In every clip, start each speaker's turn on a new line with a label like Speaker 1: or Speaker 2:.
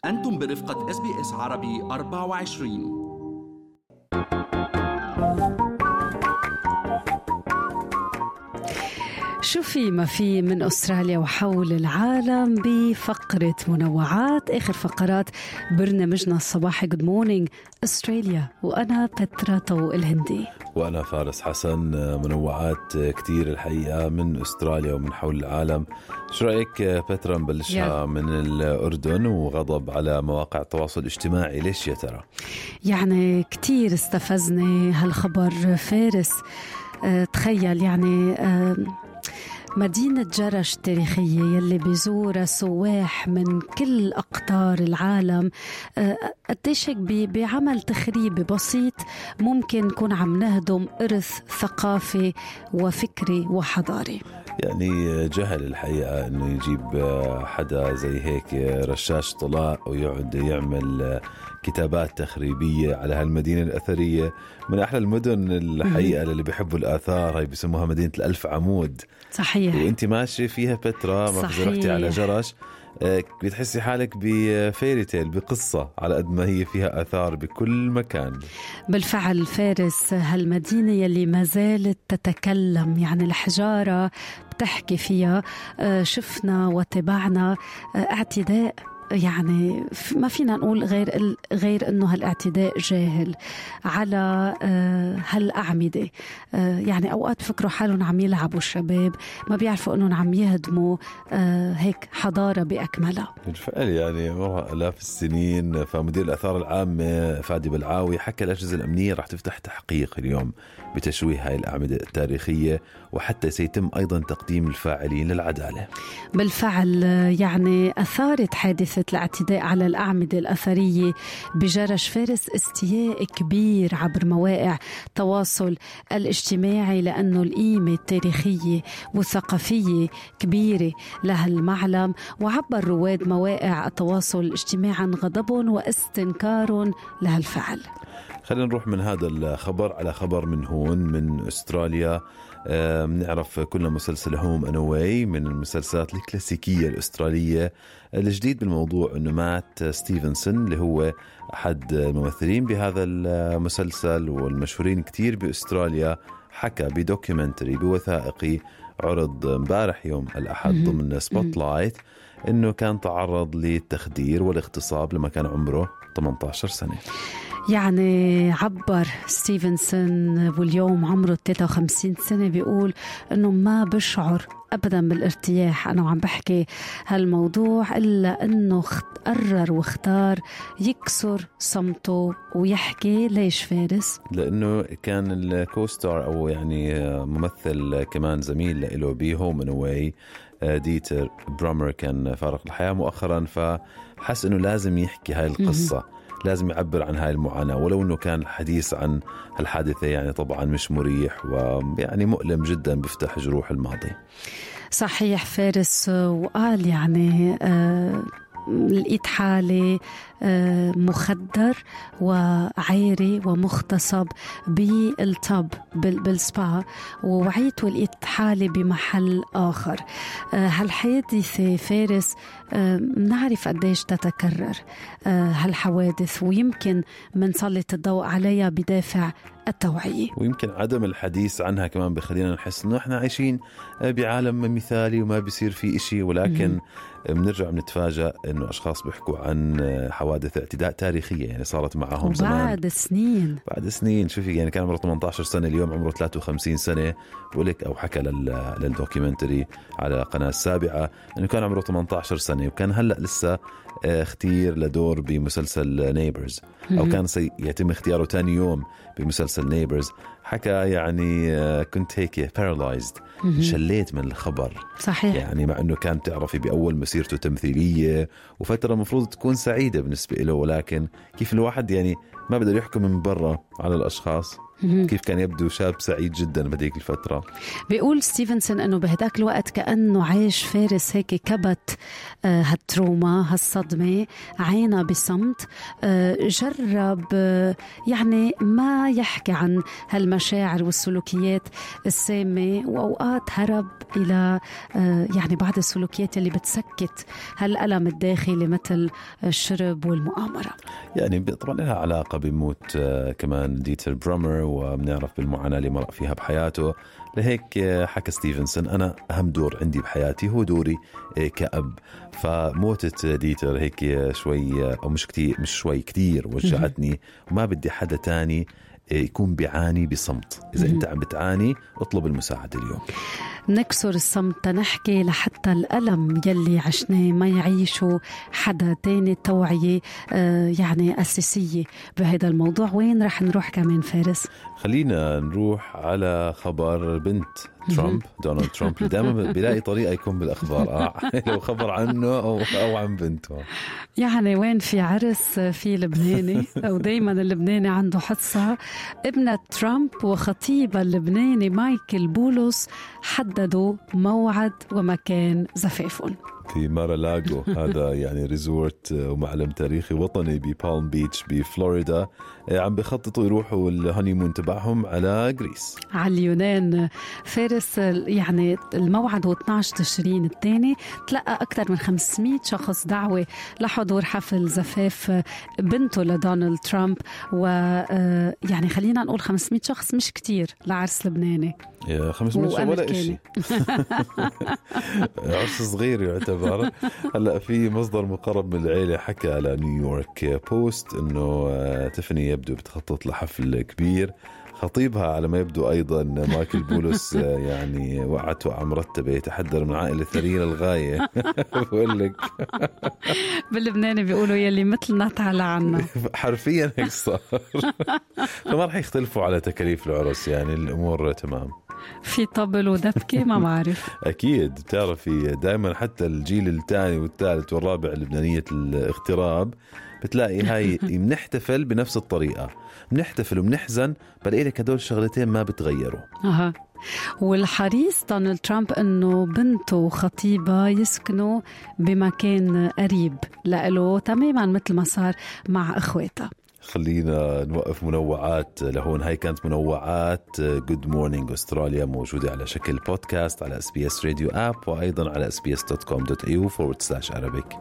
Speaker 1: أنتم برفقة SBS عربي 24.
Speaker 2: شو في ما في من أستراليا وحول العالم بفقرة منوعات، آخر فقرات برنامجنا الصباحي Good Morning أستراليا. وأنا بترا طو الهندي
Speaker 3: وأنا فارس حسن. منوعات كتير الحقيقة من أستراليا ومن حول العالم. شو رأيك بترا نبلشها من الأردن وغضب على مواقع التواصل الاجتماعي؟ ليش يا ترى؟
Speaker 2: يعني كتير استفزني هالخبر فارس. تخيل يعني مدينة جرش التاريخية يلي بيزورها سواح من كل أقطار العالم، قديش هيك بعمل تخريبي بسيط ممكن نكون عم نهدم إرث ثقافي وفكري وحضاري.
Speaker 3: يعني جهل الحقيقة إنه يجيب حدا زي هيك رشاش طلاء ويقعد يعمل كتابات تخريبية على هالمدينة الأثرية من أحلى المدن الحقيقة اللي بيحبوا الآثار. هاي بيسموها مدينة الألف عمود.
Speaker 2: صحيح.
Speaker 3: وانت ماشي فيها بترا ما رحتي على جرش بتحسي حالك بفيري تيل، بقصة، على قد ما هي فيها آثار بكل مكان.
Speaker 2: بالفعل فارس، هالمدينة يلي ما زالت تتكلم، يعني الحجارة بتحكي فيها. شفنا وتابعنا اعتداء، يعني ما فينا نقول غير انه هالاعتداء جاهل على هالأعمدة. يعني اوقات فكروا حالهم عم يلعبوا الشباب، ما بيعرفوا انهم عم يهدموا هيك حضارة بأكملها.
Speaker 3: بالفعل يعني مرة آلاف السنين. فمدير الآثار العامة فادي بلعاوي حكى الأجهزة الأمنية راح تفتح تحقيق اليوم بتشويه هاي الأعمدة التاريخية، وحتى سيتم أيضا تقديم الفاعلين للعدالة.
Speaker 2: بالفعل يعني أثارت حادثة الاعتداء على الأعمدة الأثرية بجرش فارس استياء كبير عبر مواقع التواصل الاجتماعي، لأنه القيمة التاريخية والثقافية كبيرة لهالمعلم. وعبر رواد مواقع التواصل الاجتماعي عن غضبهم واستنكارهم لهالفعل.
Speaker 3: خلينا نروح من هذا الخبر على خبر من هون من أستراليا. بنعرف كل مسلسل هوم أند أواي من المسلسلات الكلاسيكية الأسترالية. الجديد بالموضوع أنه مات ستيفنسون اللي هو أحد الممثلين بهذا المسلسل والمشهورين كتير بأستراليا، حكى بدوكيومنتري بوثائقي عرض مبارح يوم الأحد ضمن سبوتلايت أنه كان تعرض للتخدير والاغتصاب لما كان عمره 18 سنة.
Speaker 2: يعني عبر ستيفنسون واليوم عمره 53 سنة بيقول أنه ما بشعر أبدا بالارتياح أنا وعم بحكي هالموضوع، إلا أنه قرر واختار يكسر صمته ويحكي. ليش فارس؟
Speaker 3: لأنه كان الكوستار أو يعني ممثل كمان زميل له بهوم أند أواي ديتر برامر كان فارق الحياة مؤخرا، فحس أنه لازم يحكي هاي القصة، لازم يعبر عن هاي المعاناة، ولو أنه كان الحديث عن الحادثة يعني طبعا مش مريح ويعني مؤلم جدا، بيفتح جروح الماضي.
Speaker 2: صحيح فارس. وقال يعني لقيت حالي مخدر وعيري ومغتصب بالتب بالسبا، ووعيت ولقيت حالي بمحل آخر. هالحادثة فارس نعرف قديش تتكرر هالحوادث، ويمكن منسلط الضوء عليها بدافع التوعية،
Speaker 3: ويمكن عدم الحديث عنها كمان بخلينا نحس انه احنا عايشين بعالم مثالي وما بيصير فيه اشي، ولكن بنرجع بنتفاجأ انه اشخاص بيحكوا عن حوادث اعتداء تاريخية يعني صارت معهم زمان بعد سنين. شوفي يعني كان عمره 18 سنة اليوم عمره 53 سنة. بقولك او حكى للدوكيومنتري على قناة السابعة انه كان عمره 18 سنة وكان هلأ لسه اختير لدور بمسلسل نيبرز، او كان يتم اختياره تاني يوم بمسلسل نيبرز. حكى يعني كنت هيك بارالايزد، شليت من الخبر.
Speaker 2: صحيح.
Speaker 3: يعني مع انه كان تعرفي باول مسيرته تمثيلية وفترة مفروض تكون سعيدة بالنسبة له، ولكن كيف الواحد يعني ما بقدر يحكم من برا على الاشخاص كيف كان يبدو شاب سعيد جدا بهذيك الفترة.
Speaker 2: بيقول ستيفنسون أنه بهداك الوقت كأنه عايش فارس هيك كبت هالتروما هالصدمة، عينا بصمت، جرب يعني ما يحكي عن هالمشاعر والسلوكيات السامة، وأوقات هرب إلى يعني بعض السلوكيات اللي بتسكت هالألم الداخلي مثل الشرب والمؤامرة.
Speaker 3: يعني طبعا لها علاقة بموت كمان ديتر برومر، وبنعرف بالمعاناة اللي مرق فيها بحياته. لهيك حكى ستيفنسون أنا أهم دور عندي بحياتي هو دوري كأب. فموتة ديتر هيك شوي أو مش شوي كتير وجعتني، وما بدي حدا تاني يكون بيعاني بصمت. إذا أنت عم بتعاني اطلب المساعدة اليوم.
Speaker 2: نكسر الصمت، نحكي لحتى الألم يلي عشناه ما يعيشه حدا تاني. توعية يعني أساسية بهذا الموضوع. وين رح نروح كمان فارس؟
Speaker 3: خلينا نروح على خبر بنت ترامب، دونالد ترامب، اللي دائما بيلاقي طريقة يكون بالأخبار لو خبر عنه أو عن بنته.
Speaker 2: يعني وين في عرس في لبناني أو دايما اللبناني عنده حصة. ابنة ترامب وخطيبة اللبناني مايكل بولس حددوا موعد ومكان زفافهم
Speaker 3: في مارالاغو. هذا يعني ريزورت ومعلم تاريخي وطني ببالم بيتش بفلوريدا. عم بيخططوا يروحوا الهانيمون تبعهم على غريس،
Speaker 2: على اليونان فارس. يعني الموعد هو 12 تشرين الثاني. تلقى أكثر من 500 شخص دعوة لحضور حفل زفاف بنته لدونالد ترامب. ويعني خلينا نقول 500 شخص مش كتير لعرس لبناني.
Speaker 3: 500 ولا إشي. عرس صغير يعتبر. هلأ في مصدر مقرب من العيلة حكى على نيويورك بوست إنه تيفاني يبدو بتخطط لحفل كبير. خطيبها على ما يبدو أيضا مايكل بولس يعني وقعت وقعة مرتبة، يتحدر من عائلة ثرية للغاية. بقول لك
Speaker 2: باللبناني بيقولوا يلي مثلنا تعالى عنا.
Speaker 3: حرفيا هيك صار. فما رح يختلفوا على تكاليف العرس، يعني الأمور تمام.
Speaker 2: في طبل ودبكة ما بعرف.
Speaker 3: أكيد بتعرفي دائما حتى الجيل الثاني والثالث والرابع اللبنانية الاغتراب بتلاقي هاي بنحتفل بنفس الطريقة، بنحتفل وبنحزن، بلاقي لك هدول الشغلتين ما بتغيروا.
Speaker 2: والحريص دونالد ترامب انه بنته وخطيبه يسكنوا بمكان قريب لإله تماما مثل ما صار مع اخواتها.
Speaker 3: خلينا نوقف منوعات لهون. هاي كانت منوعات Good Morning أستراليا، موجودة على شكل بودكاست على SBS راديو آب، وأيضا على sbs.com.au/Arabic.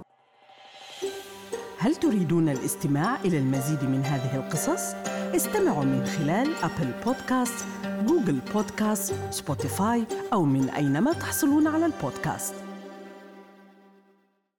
Speaker 4: هل تريدون الاستماع إلى المزيد من هذه القصص؟ استمعوا من خلال أبل بودكاست، جوجل بودكاست، سبوتيفاي، أو من أينما تحصلون على البودكاست.